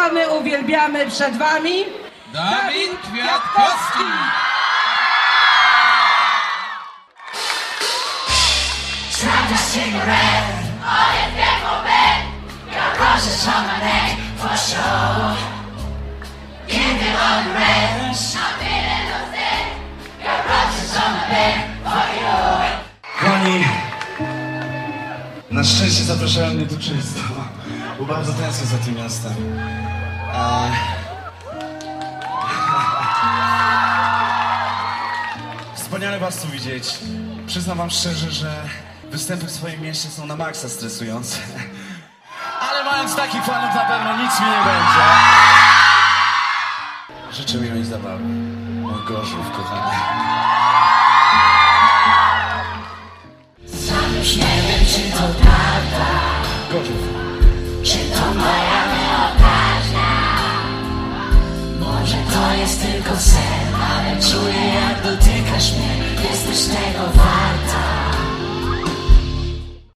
kochamy, uwielbiamy przed wami Dawid Kwiatkowski. Trying to cigarette. Oh, yes, that moment. Got roses on my neck for sure. Give it all the rest. I'm feeling losing. Got roses on my neck for you. Kochani, na szczęście zapraszają mnie tu często, bo bardzo tęsknię za tym miastem. Wspaniale was tu widzieć. Przyznam wam szczerze, że występy w swoim mieście są na maksa stresujące. Ale mając takich fanów na pewno nic mi nie będzie. Życzę miłej zabawy. Mój Gorzów, kochany. Sam już nie wiem, czy to prawda. Gorzów. Czy to moja wyobraźnia? Może to jest tylko sen, ale czuję, jak dotykasz mnie. Jesteś tego